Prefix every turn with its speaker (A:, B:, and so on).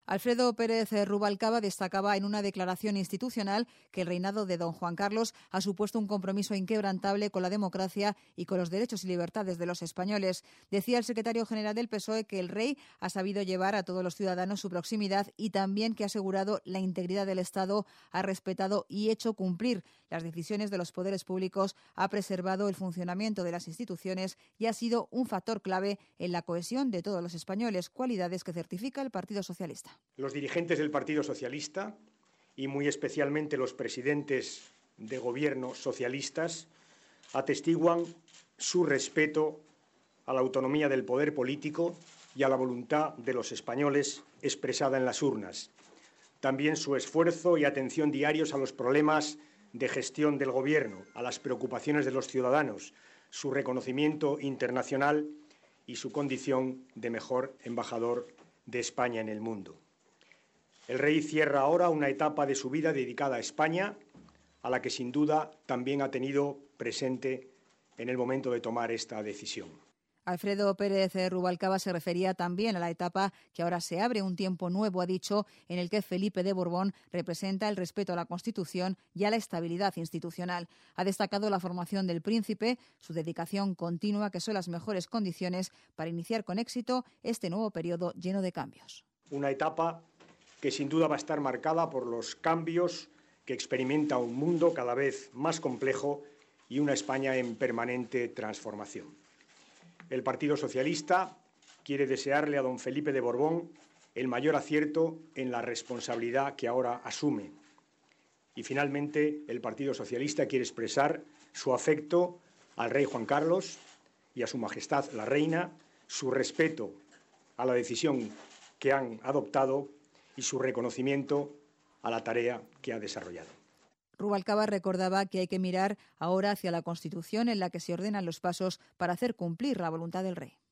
A: Alfredo Pérez Rubalcaba destacaba en una declaración institucional que el reinado de don Juan Carlos ha supuesto un compromiso inquebrantable con la democracia y con los derechos y libertades de los españoles. Decía el secretario general del PSOE que el rey ha sabido llevar a todos los ciudadanos su proximidad y también que ha asegurado la integridad del Estado, ha respetado y hecho cumplir las decisiones de los poderes públicos, ha preservado el funcionamiento de las instituciones y ha sido un factor clave en la cohesión de todos los españoles, cualidades que certifica el Partido Socialista.
B: Los dirigentes del Partido Socialista y muy especialmente los presidentes de gobierno socialistas atestiguan su respeto a la autonomía del poder político y a la voluntad de los españoles expresada en las urnas. También su esfuerzo y atención diarios a los problemas de gestión del gobierno, a las preocupaciones de los ciudadanos, su reconocimiento internacional y su condición de mejor embajador de España en el mundo. El rey cierra ahora una etapa de su vida dedicada a España, a la que sin duda también ha tenido presente en el momento de tomar esta decisión.
A: Alfredo Pérez Rubalcaba se refería también a la etapa que ahora se abre, un tiempo nuevo, ha dicho, en el que Felipe de Borbón representa el respeto a la Constitución y a la estabilidad institucional. Ha destacado la formación del príncipe, su dedicación continua, que son las mejores condiciones para iniciar con éxito este nuevo periodo lleno de cambios.
B: Una etapa que sin duda va a estar marcada por los cambios que experimenta un mundo cada vez más complejo y una España en permanente transformación. El Partido Socialista quiere desearle a don Felipe de Borbón el mayor acierto en la responsabilidad que ahora asume. Y finalmente, el Partido Socialista quiere expresar su afecto al rey Juan Carlos y a su majestad la reina, su respeto a la decisión que han adoptado y su reconocimiento a la tarea que ha desarrollado.
A: Rubalcaba recordaba que hay que mirar ahora hacia la Constitución en la que se ordenan los pasos para hacer cumplir la voluntad del rey.